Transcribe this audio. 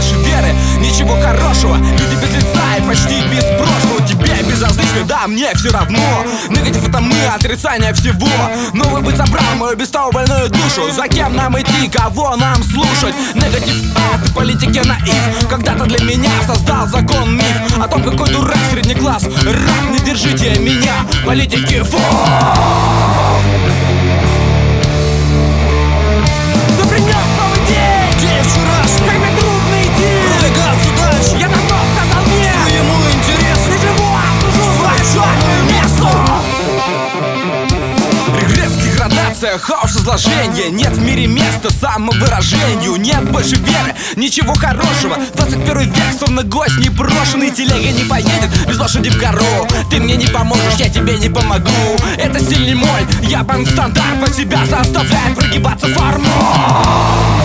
больше веры, ничего хорошего. Люди без лица и почти без прошлого. Тебе безразлично, да, мне все равно. Негатив — это мы, отрицание всего. Новый быт забрал мою без того больную душу. За кем нам идти, кого нам слушать? Негатив — это политики наив. Когда-то для меня создал закон миф о том, какой дурак средний класс. Раб, не держите меня, политики, фу! Кто принес новый день? День вчерашний, Как мне трудно идти продвигаться дальше. Я давно сказал нет. Своему интересу Не живу, а служу свое месту. Регресс, деградация, хаос, изложение. Нет в мире места самовыражению. Нет больше веры, ничего хорошего. 21 век, словно гость непрошенный. Телега не поедет без лошади в гору. Ты мне не поможешь, я тебе не помогу. Это стиль не мой, я стандарт под себя заставляет прогибаться форму.